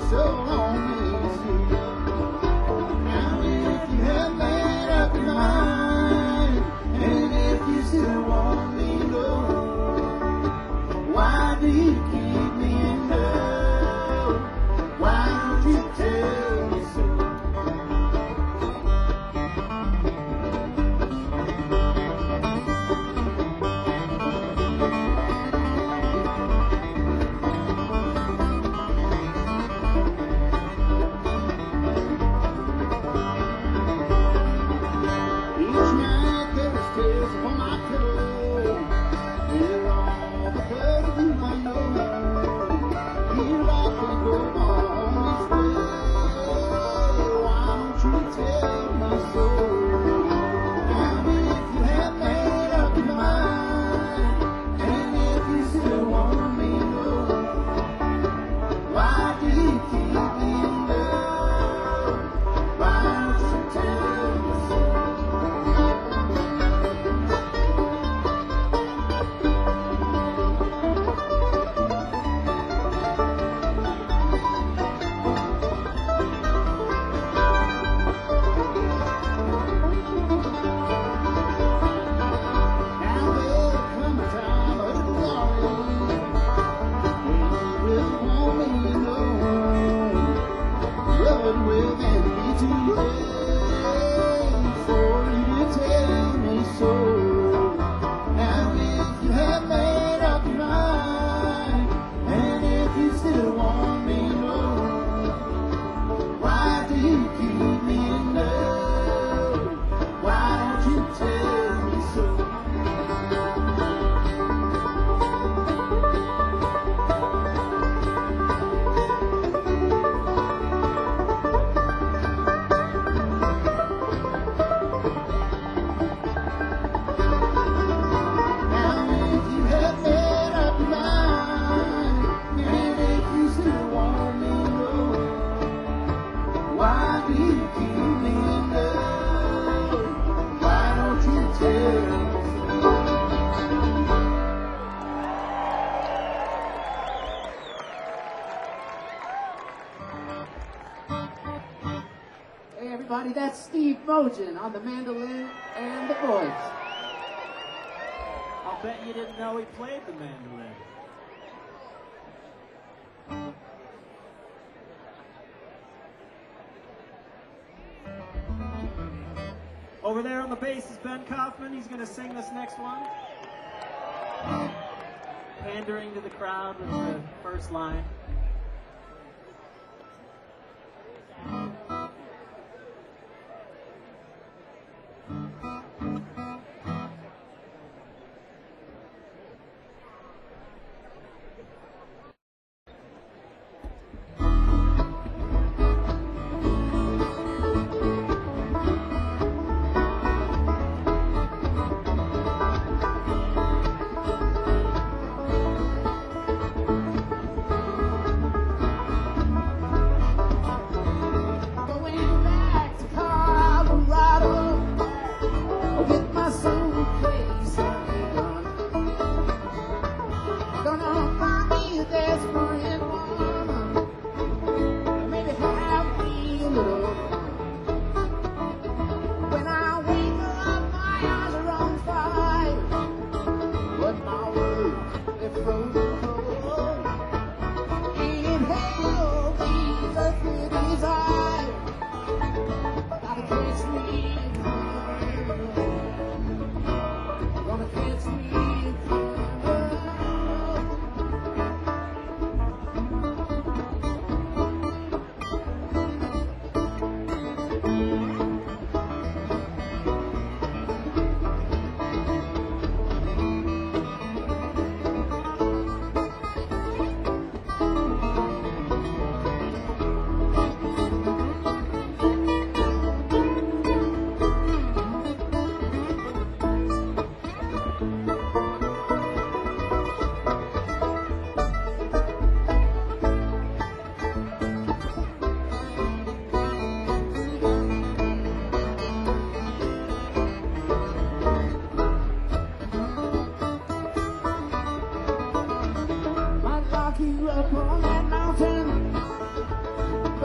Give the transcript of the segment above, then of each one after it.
so lonely, see. Now if you have made up your mind, and if you still want me, Lord, why do you keep me in love? Why don't you tell me so? That's Steve Mogen on the mandolin and the voice. I'll bet you didn't know he played the mandolin. Over there on the bass is Ben Kaufman. He's going to sing this next one. Pandering to the crowd with the first line.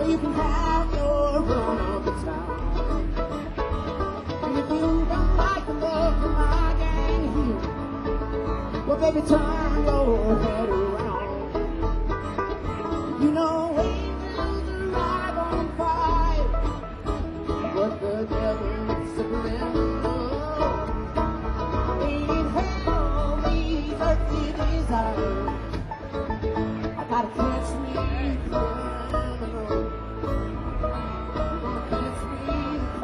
where you can have your run of the town. And if you don't like the love of my gang here, well, baby, turn your head around. You know, angels arrive on fire, but the devil's subliminal. Ain't hell these earthly desires. I gotta catch me a criminal. Gonna catch me a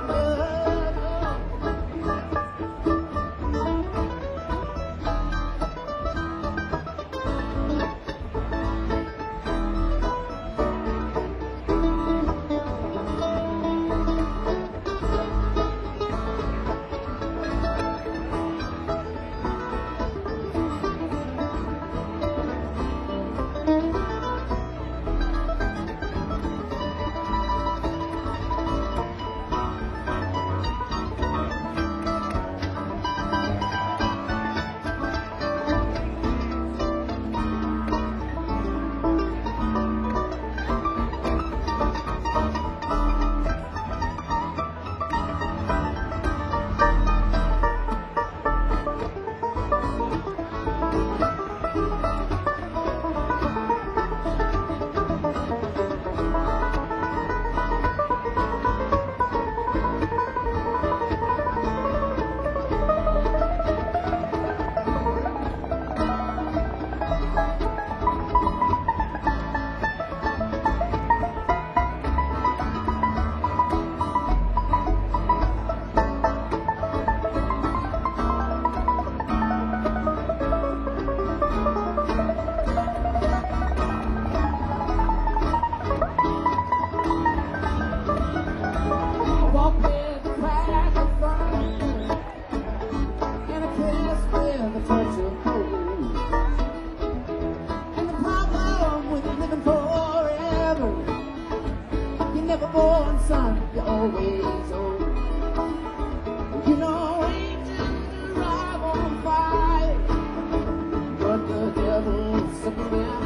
walk with a crack of fire and a kiss with a touch of cold. And the problem with living forever, you're never born, son, you're always old. You know, angels arrive on fire, but the devil's subliminal.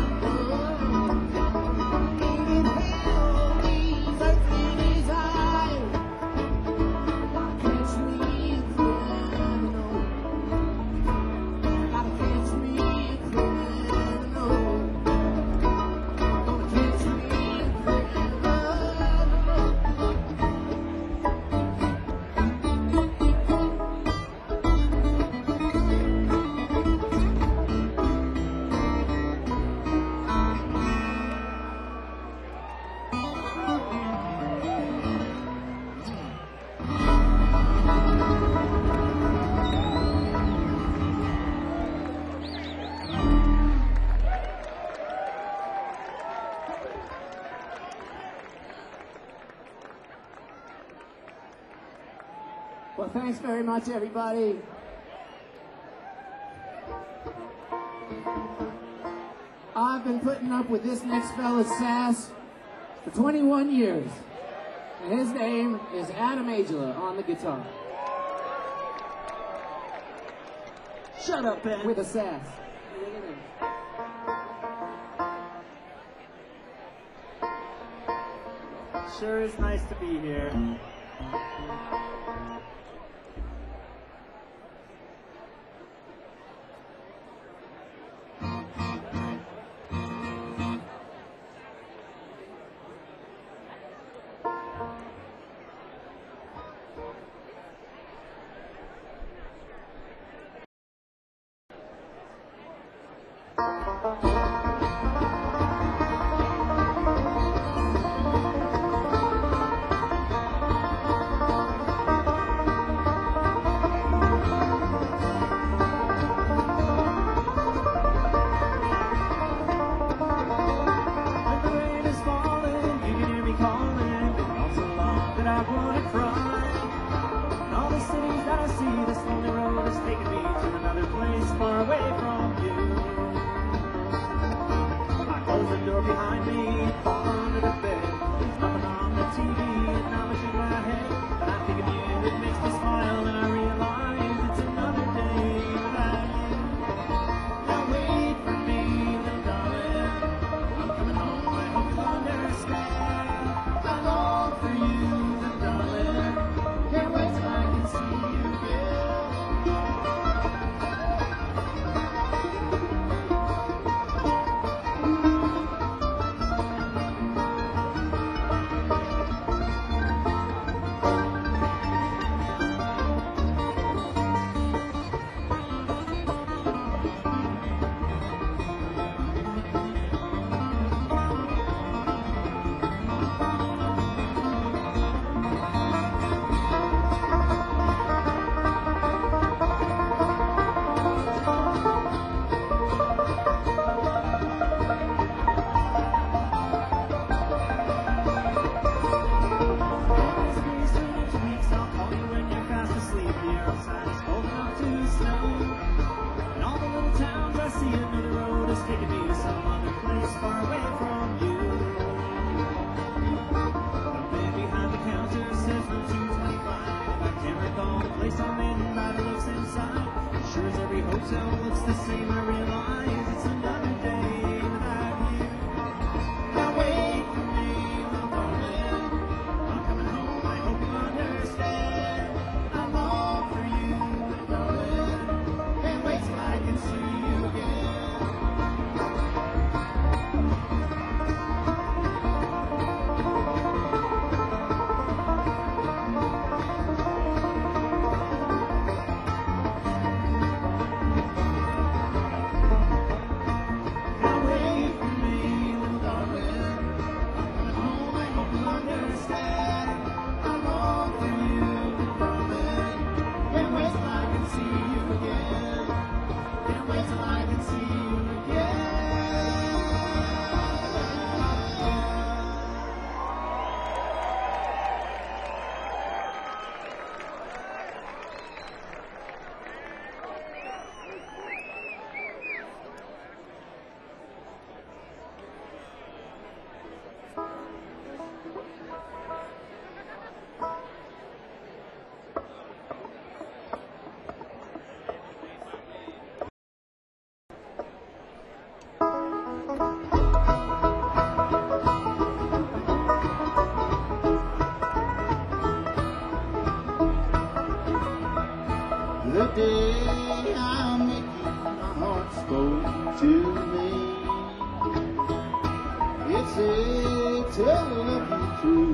Ain't hell these earthly desires. Catch me a criminal. Gotta catch me a criminal. Gonna catch me a Well, thanks very much, everybody. I've been putting up with this next fella's sass for 21 years. And his name is Adam Angela on the guitar. Shut up, Ben. With a sass. Sure is nice to be here. behind me, fall under the bed. There's nothing on the TV, and now it's in my head. And I think of you, it makes me smile, and I realize it's another day without you. Now wait for me, little darling. I'm coming home, I hope you'll understand.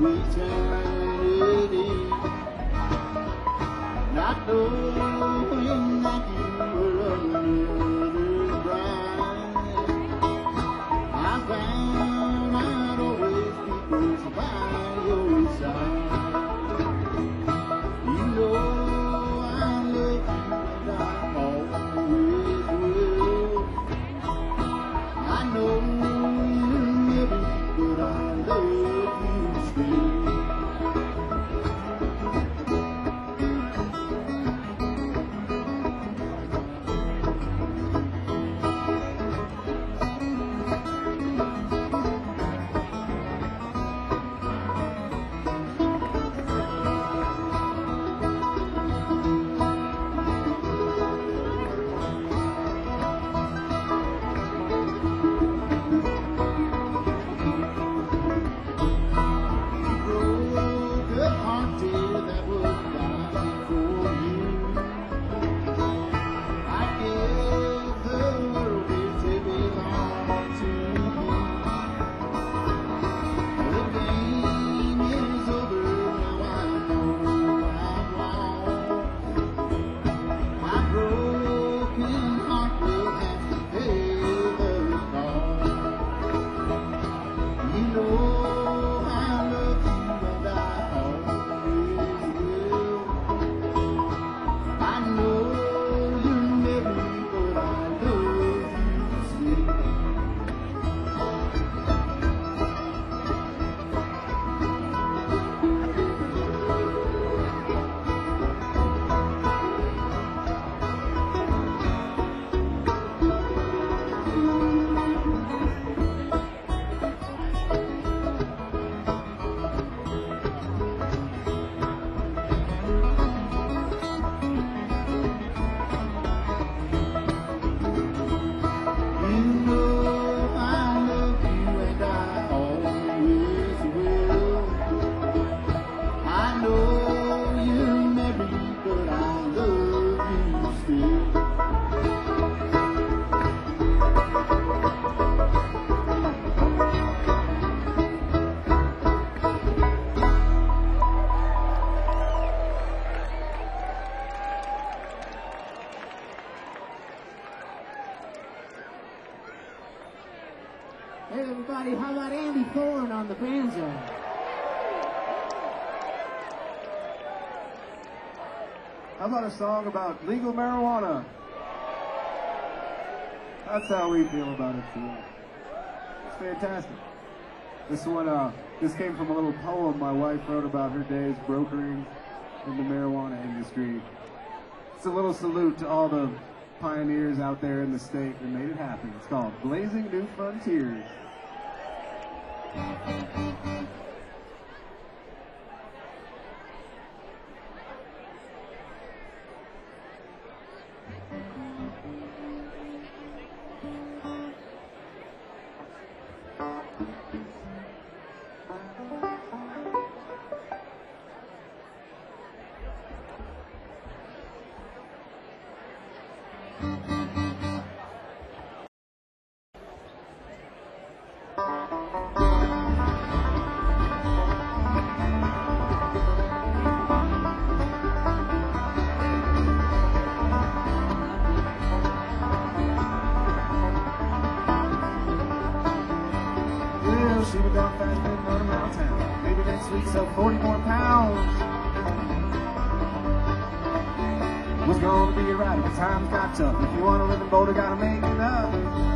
eternity. Not knowing that you were another's bride. I found I'd always be close by your side. You know I love you and I always will. I know you never, but I love you still. Hey everybody, how about Andy Thorne on the banjo? How about a song about legal marijuana? That's how we feel about it too. It's fantastic. This came from a little poem my wife wrote about her days brokering in the marijuana industry. It's a little salute to all the pioneers out there in the state that made it happen. It's called Blazing New Frontiers. She was down fast and on around town. Maybe next week sell 40 more pounds. Was gonna be a ride, but times got tough. If you wanna live in Boulder, gotta make it up.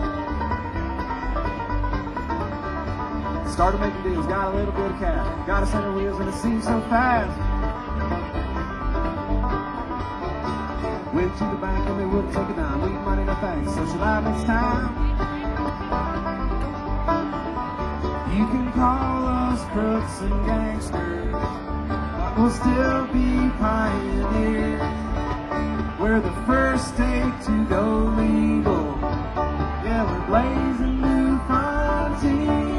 Started making deals, got a little bit of cash. Got a set of wheels and it seemed so fast. Went to the bank and they wouldn't take a dime. We money, no thanks, so she lied next time. You can call us crooks and gangsters, but we'll still be pioneers. We're the first state to go legal. Yeah, we're blazing new frontiers.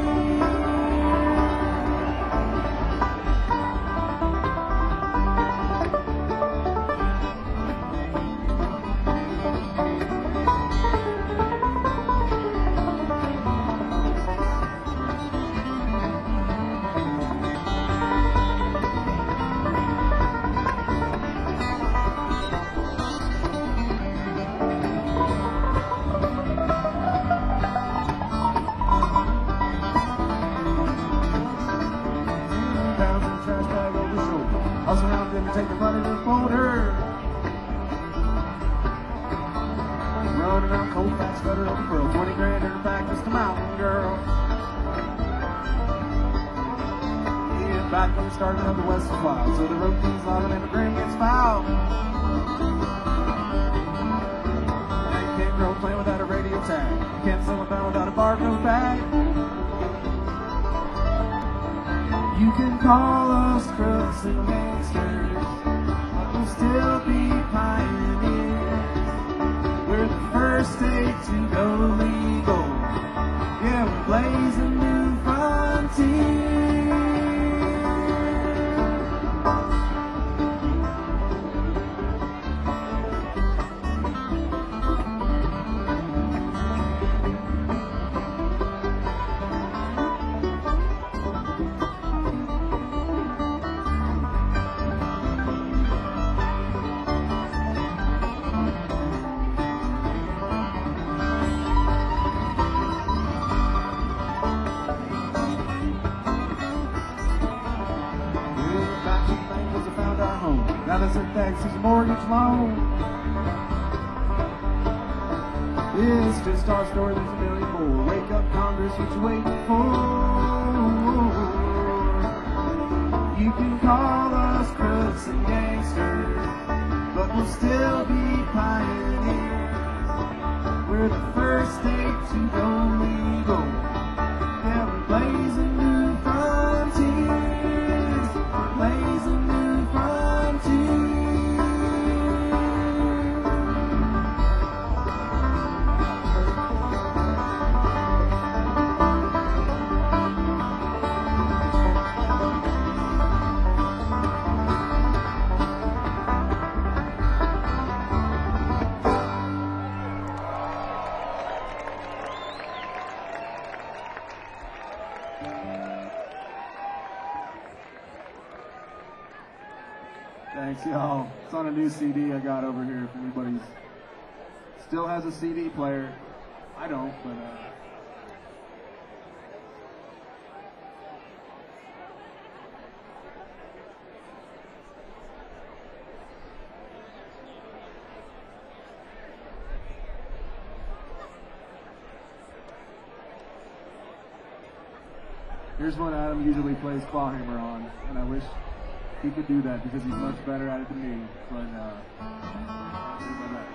the mountain girl. Yeah, back when we started out, the West was wild, so the road keeps loud and the grain gets foul. Now you can't grow a plant without a radio tag. You can't sell a pound without a barcode bag. You can call us crooks and gangsters, but we'll still be pioneers. We're the first state to go legal. Yeah, we're blazing new frontiers. Now that's a Texas mortgage loan. It's just our story, there's a million more. Wake up, Congress, what you waiting for? You can call us crooks and gangsters, but we'll still be pioneers. We're the first state to go legal. Yeah, we're blazing new frontiers. We're blazing new frontiers. Thanks, y'all. It's on a new CD I got over here if anybody still has a CD player. I don't, but here's one Adam usually plays Clawhammer on, and I wish he could do that because he's much better at it than me. But here's my best.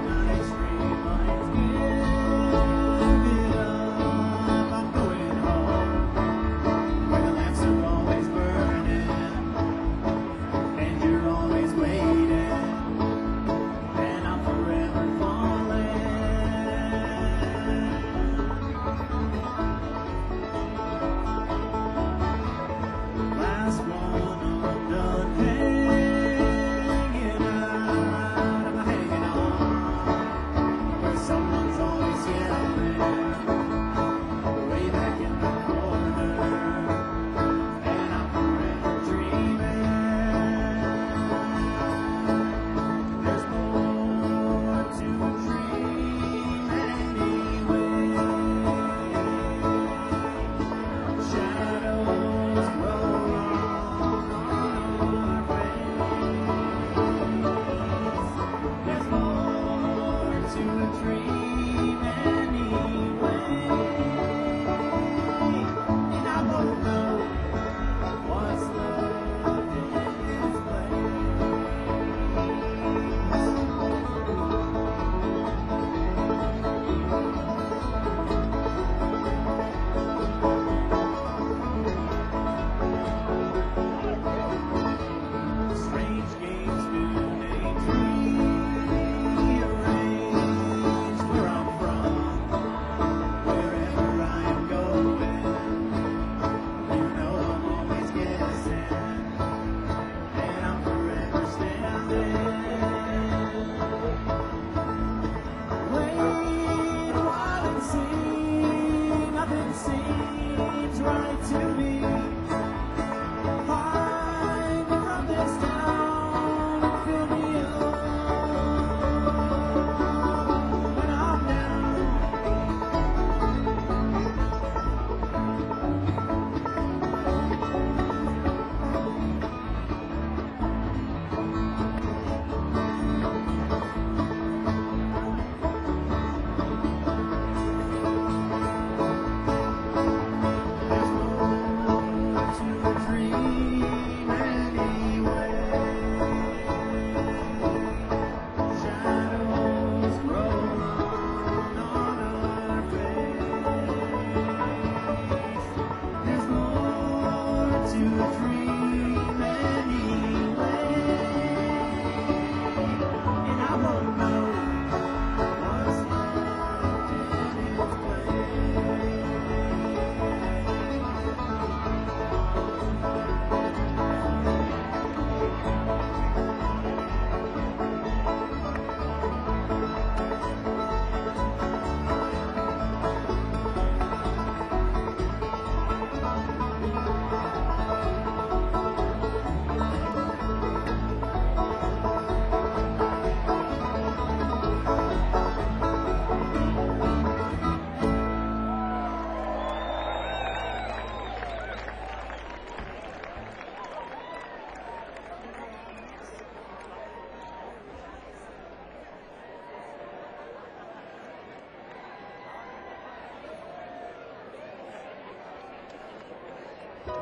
I'm going home.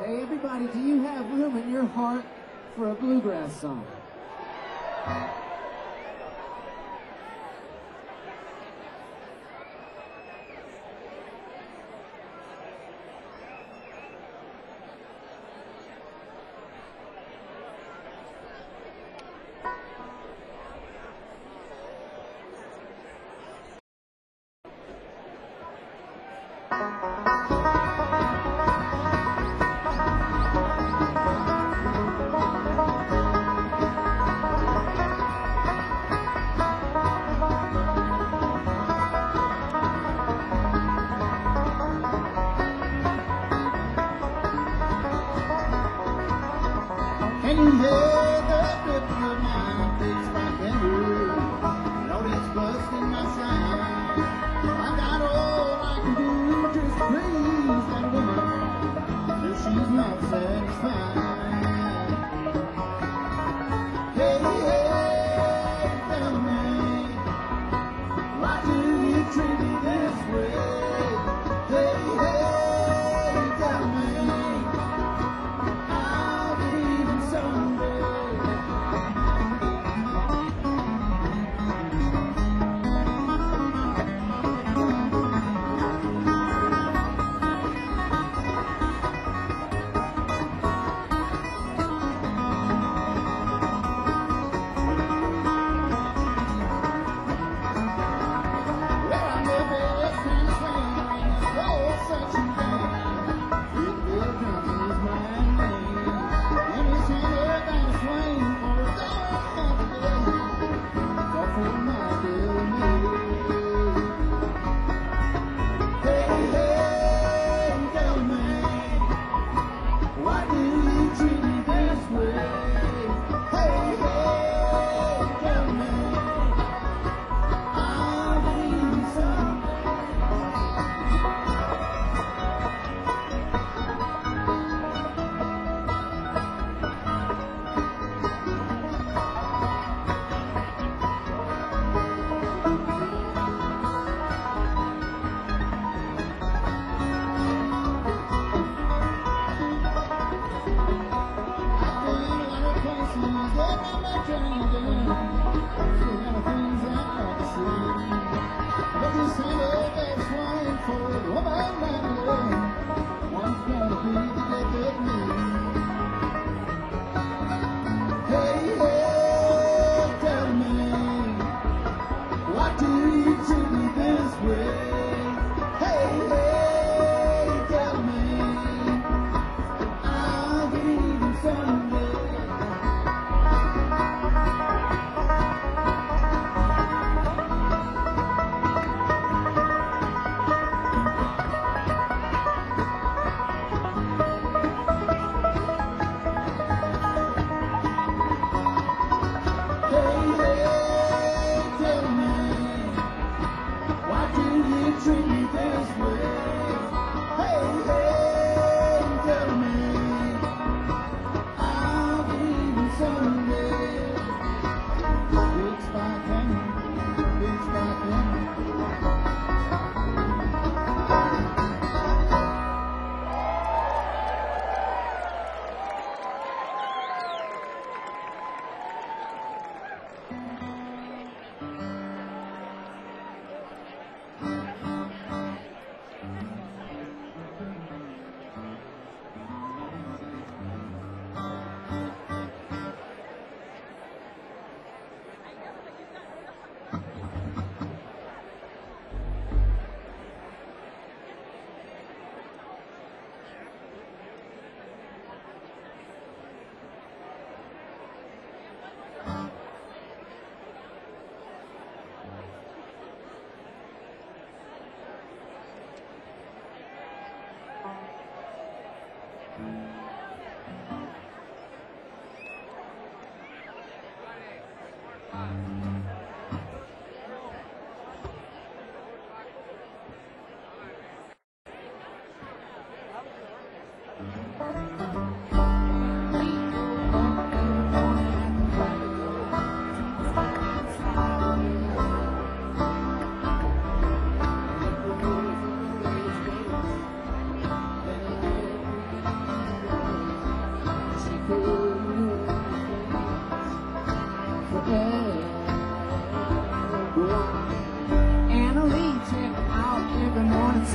Hey, everybody, do you have room in your heart for a bluegrass song? Can you hear the rip of my big spike and roll? Lord, it's busting my sound. I got all I can do, just praise that woman till she's not satisfied. Hey, hey, tell me, why do you treat me this way? Hey, hey, tell me, I'll believe in someday.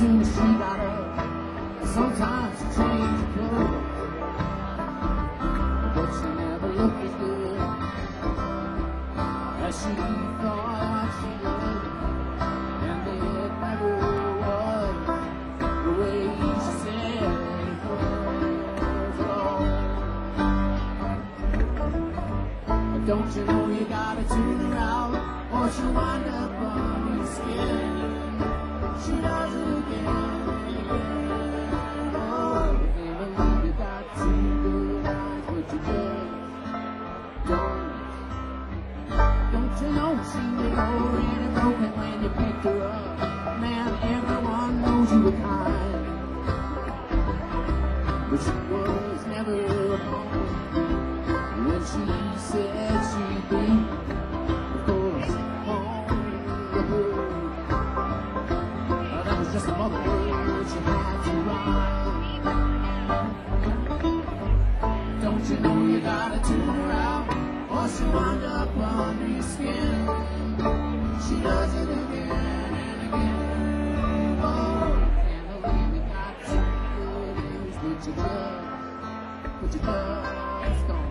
soon as she got up, sometimes she changed her clothes, but she never looked as good as she thought she would. And it never was the way she said it was at all. But don't you know you gotta tune her out, or she'll wind up on your skin. She does it again. Oh, never leave you got two good eyes, but you just don't you know she was already broken when you picked her up? Man, everyone knows you were kind, but she was never home when she said she'd be. Of course, home to her. That was just a mother word she had to write. Don't you know you gotta tune her out, or she wind up under your skin. She does it again and again. Oh, can't believe you got two good ears, but you just don't.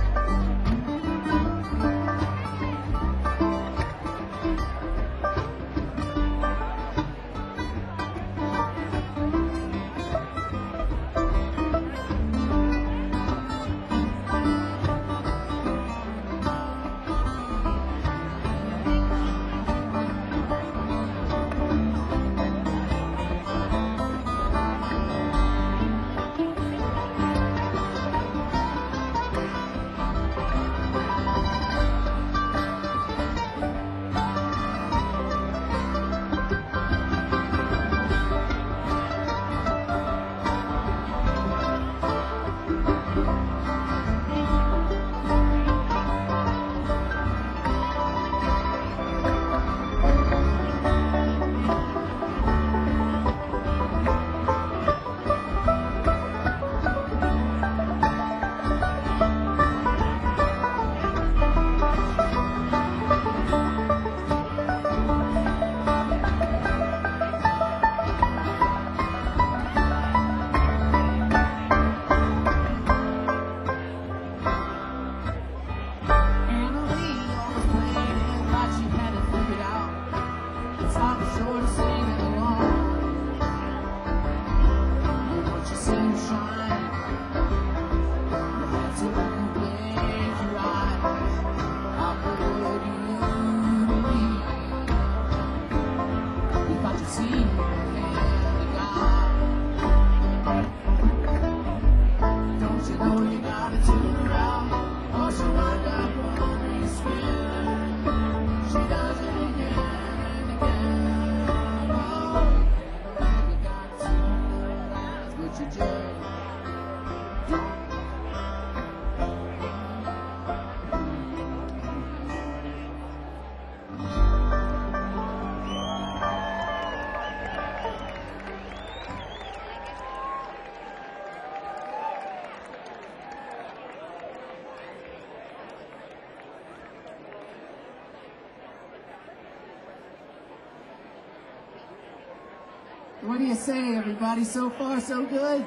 What do you say, everybody? So far, so good?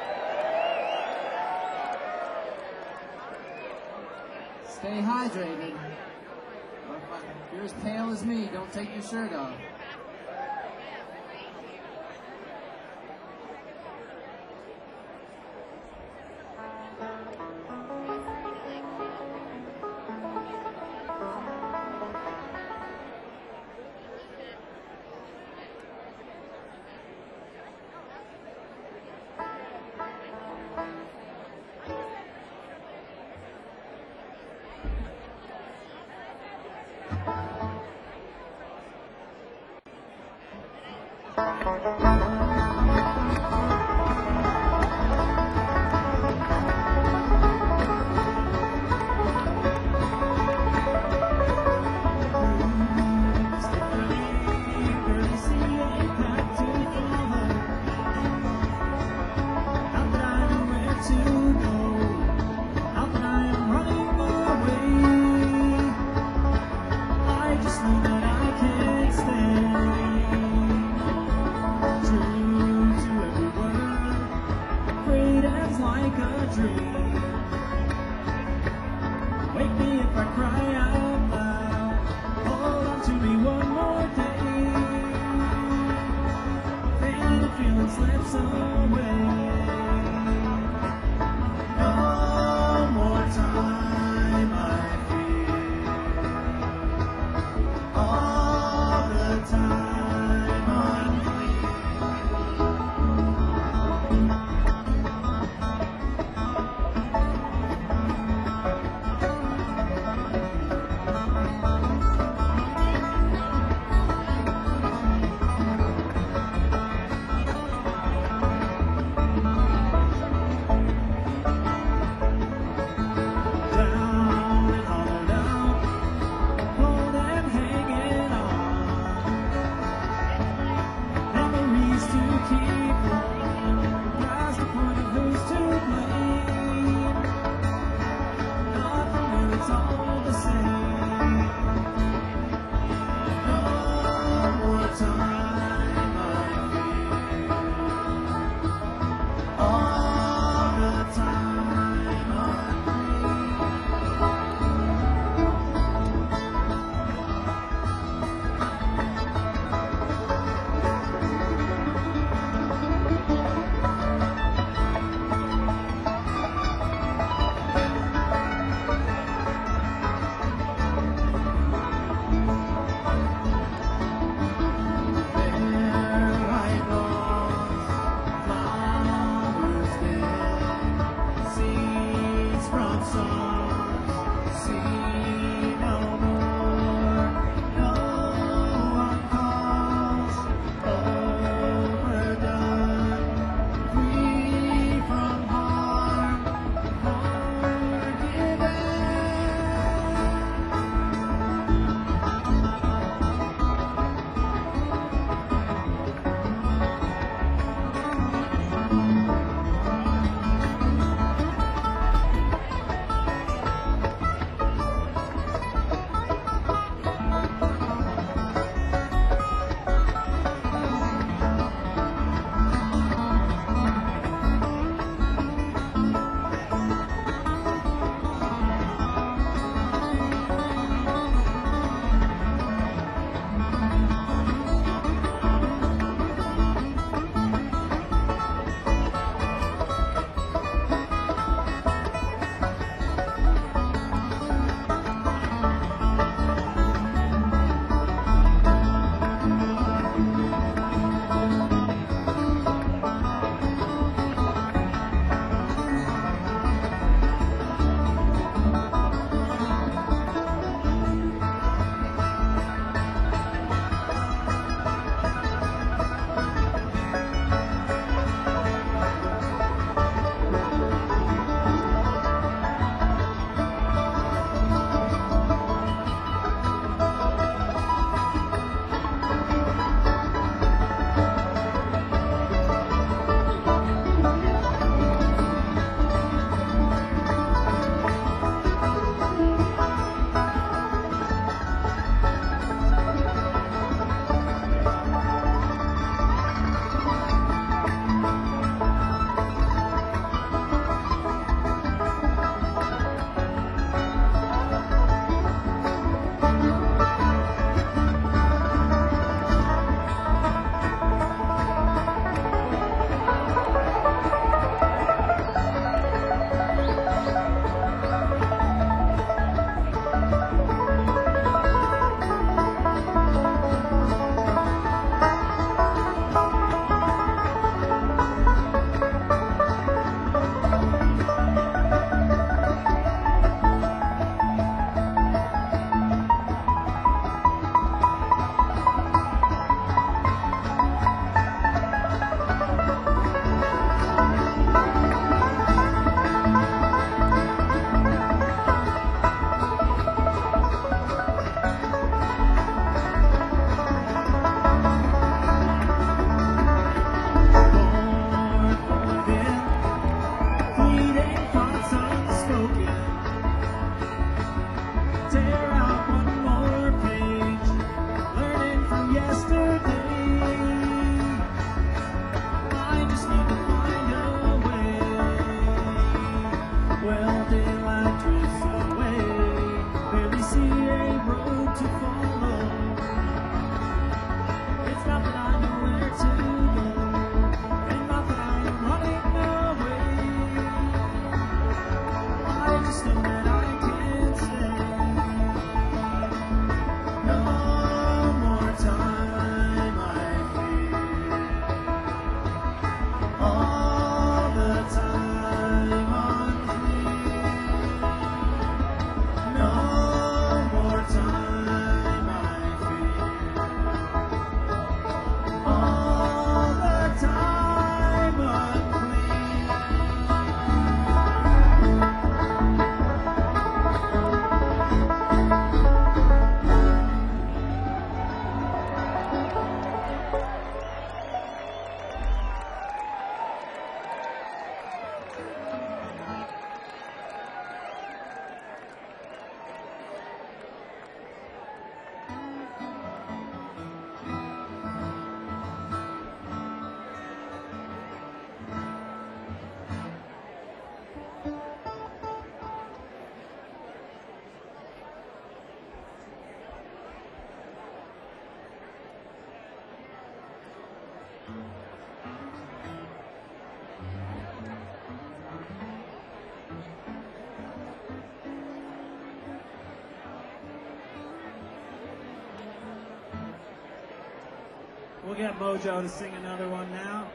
Stay hydrated. If you're as pale as me, don't take your shirt off. I cry out loud, hold on to me one more day. Then the feeling slips away. No more time, I fear. All the time unclear. get Mojo to sing another one now.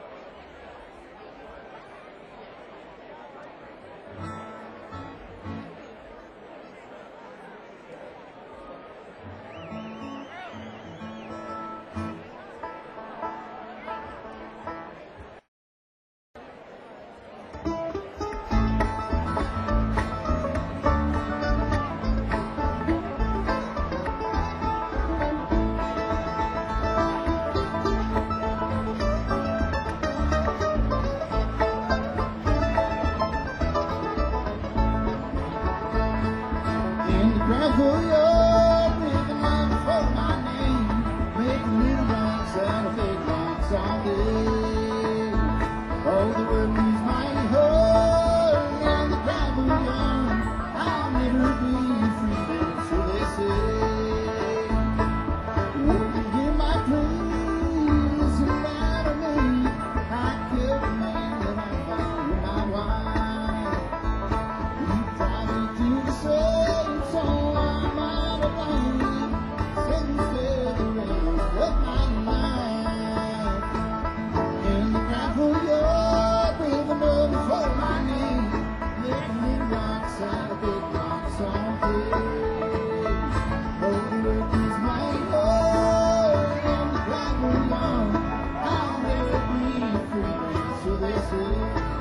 In the gravel yard with a line for my name, making little rocks out of big rocks all day. Oh, the world is mighty hard in the gravel yard. I'll never be free, man, so they say. Would you hear my pleas and matter me? I killed a man that I found with my wife. You drive me to the sun, so I'm out of line. Since the rest of my life. In the gravel yard with a number for my name, making little rocks out of big rocks all day. Oh, the work is mighty hard in the gravel yard. I'll never be free, man, so they say.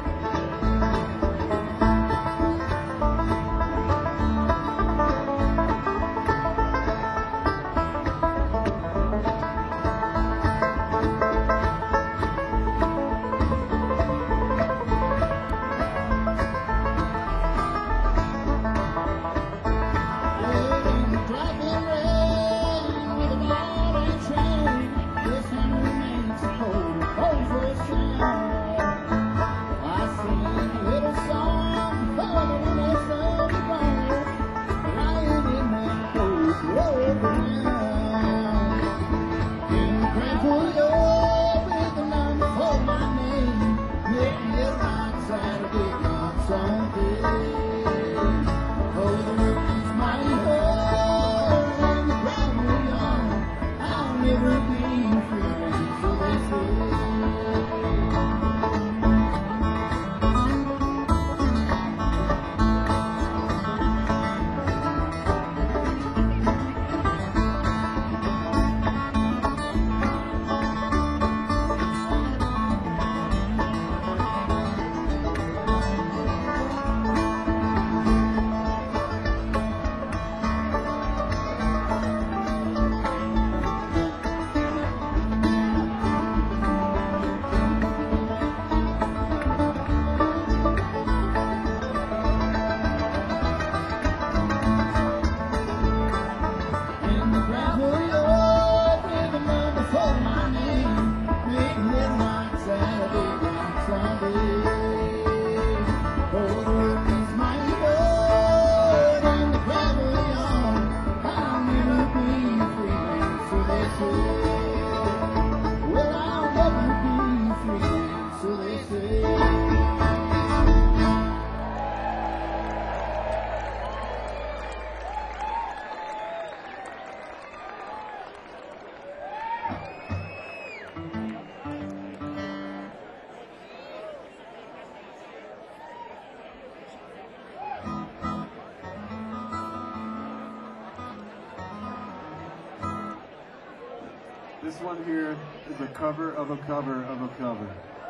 This one here is a cover of a cover of a cover.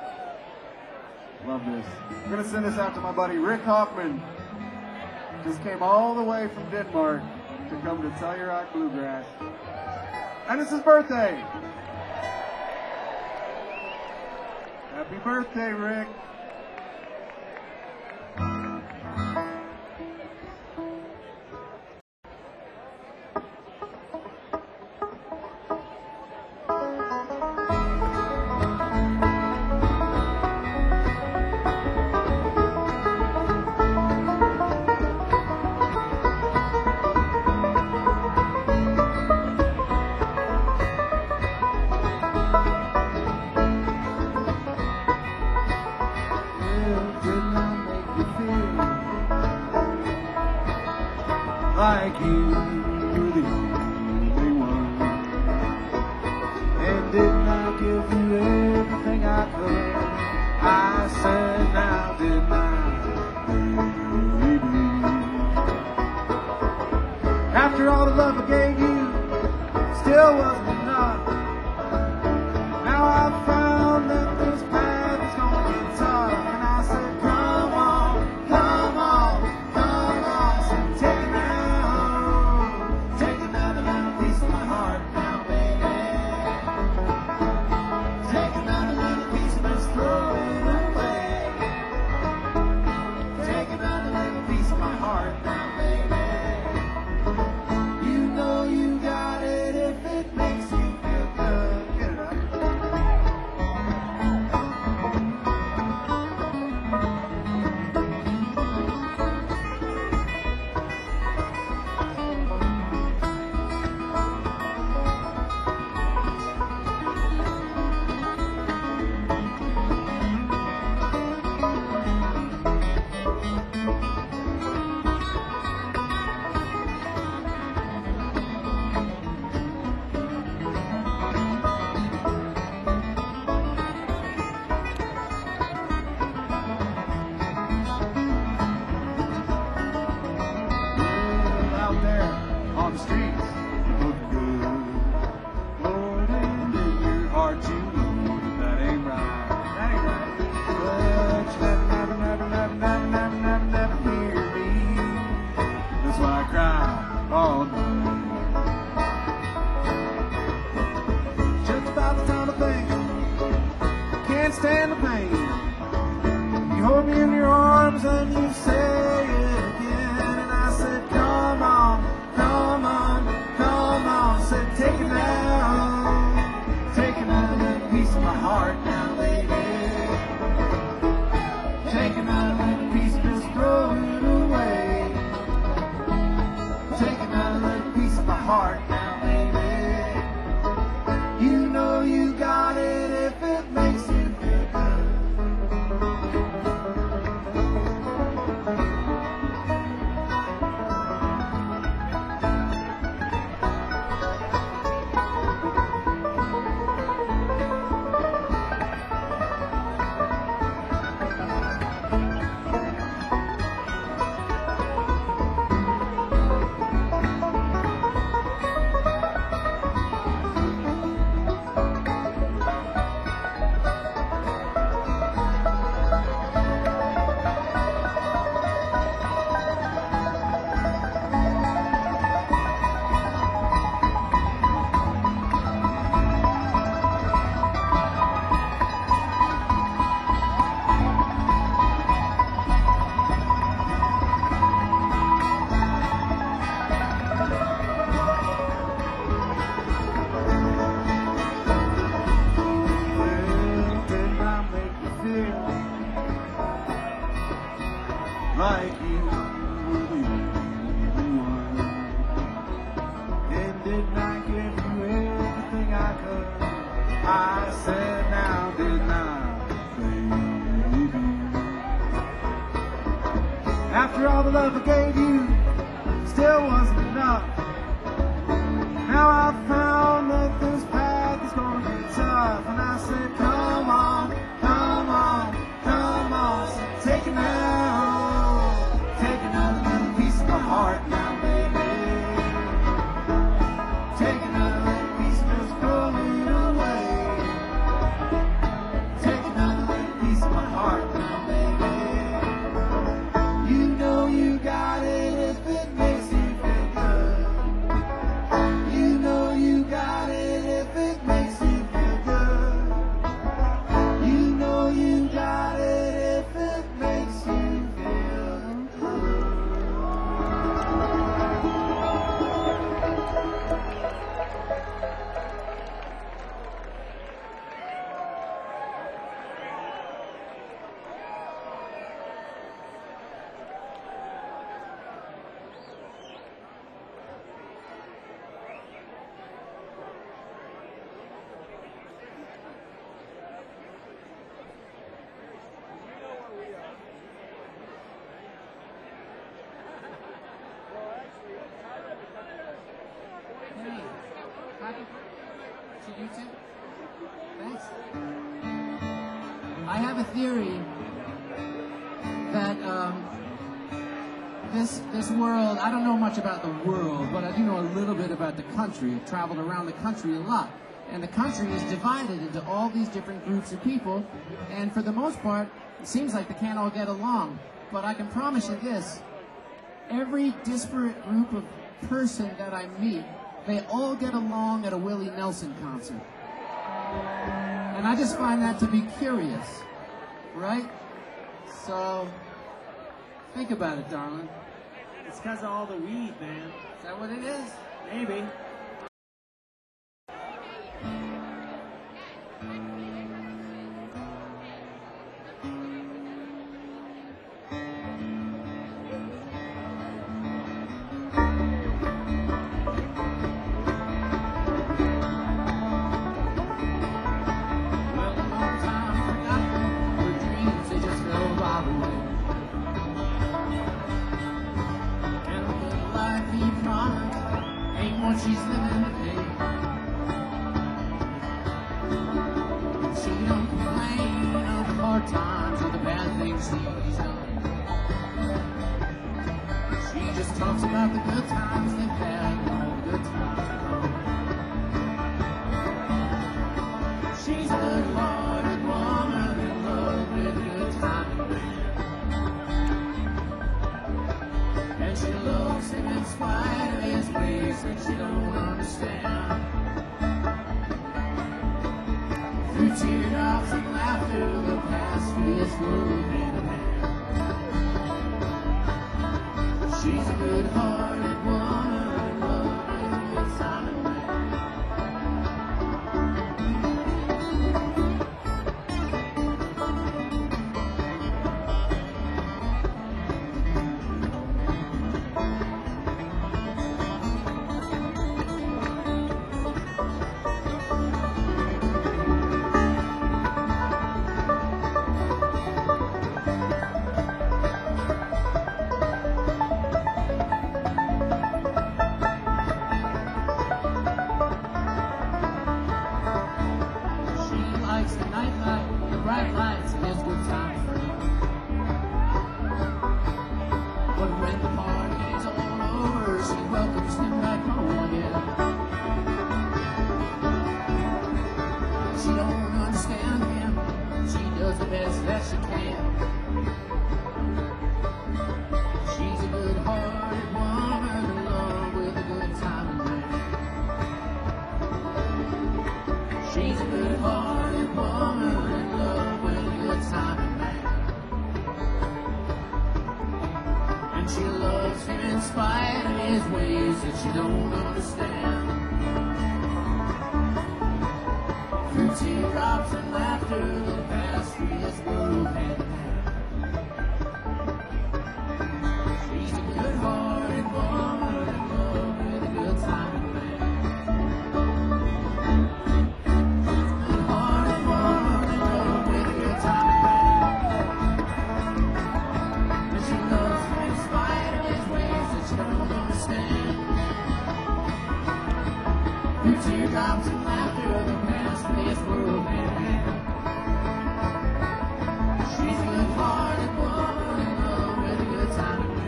Love this. I'm gonna send this out to my buddy Rick Hoffman. Just came all the way from Denmark to come to Telluride Bluegrass. And it's his birthday. Happy birthday, Rick. Like you were the only one, and did not After all the love I gave you, still wasn't enough. Now I've found that this path is gonna get tough. And I said, come on, come on, come on. So take it now. Take another little piece of my heart now, baby. Take another little piece and just throw it away. Take another little piece of my heart now, baby. You know you got it if it makes you feel good. Get it up. Out there on the streets, you look good. Lord, and in your heart you know that ain't right. That ain't right. But you never hear me. That's why I cry all night. Just about the time I think can't stand the pain. You hold me in your arms and you say it again. And I said, come on, come on, come on. Said, take it now. Take another little piece of my heart now, baby. Take another little piece and just throw it away. Take another little piece of my heart now, baby. You know you got it if it makes you feel good. Did I make you feel like you were the only one? And didn't I give you everything I could? I said, now didn't I, baby? After all the love I gave you, still wasn't enough. Now I've found that this path is gonna get tough. And I said, come on, come on, come on. So take it now. Take another little piece of my heart now, baby. Take another little piece and just throw it away. Take another little piece of my heart now, baby. You know you got it if it makes you feel good. You know you got it if it makes you feel good. You know you got it if it makes you feel good. Hey, hi to you too. Thanks. I have a theory that this world, I don't know much about the world, but I do know a little bit about the country. I've traveled around the country a lot. And the country is divided into all these different groups of people. And for the most part, it seems like they can't all get along. But I can promise you this, every disparate group of person that I meet, they all get along at a Willie Nelson concert. And I just find that to be curious, right? So, think about it, darling. It's because of all the weed, man. Is that what it is? Maybe. Well, a long time forgotten, her dreams, they just fell by the way. And the life he promised ain't what she's living today. She don't complain of the hard times or the bad things he's done. She just talks about the good times they've had and all the good times to come. She's a good-hearted woman in love with a good time man. And she loves him in spite of his ways that she don't understand. Through teardrops and laughter, the past is full hand in hand. She's a good-hearted woman in love with a good time man. She likes the nightlight, the bright lights, and his good time frame. But when the party's all over, she welcomes him back home again. She don't understand him, she does the best that she can. She's a good-hearted woman in love with a good time man. She's a good-hearted woman in love with a good time man. And she loves him in spite of his ways that she don't understand. Through teardrops and laughter, the past is world hand in hand. She's a good-hearted woman in love with a good time man. Good-hearted woman in love with a good time man. And she loves him in spite of his ways that she don't understand. Through teardrops and laughter, the past is world hand in hand. She's a good-hearted woman in love with a good time man.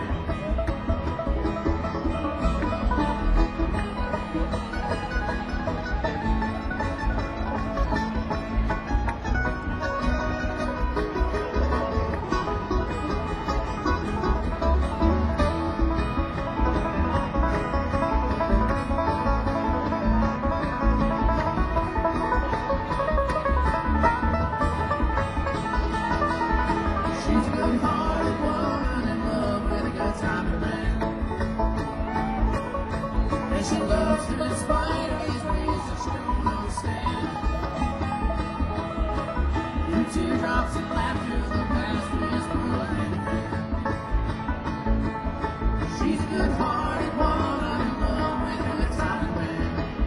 She's a good-hearted woman in love with a good time man. And she loves him in spite of his ways that she don't understand. Through teardrops and laughter, the past is world hand in hand. She's a good-hearted woman in love with a good time man.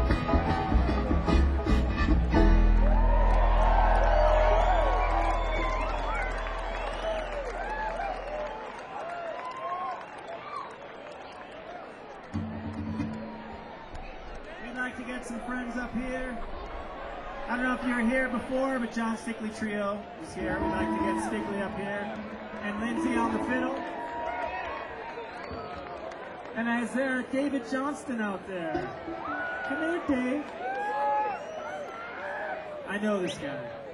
We'd like to get some friends up here. I don't know if you were here before, but John Stickley Trio is here. We'd like to get Stickley up here. And Lindsay on the fiddle. And is there David Johnston out there? Come here, Dave. I know this guy.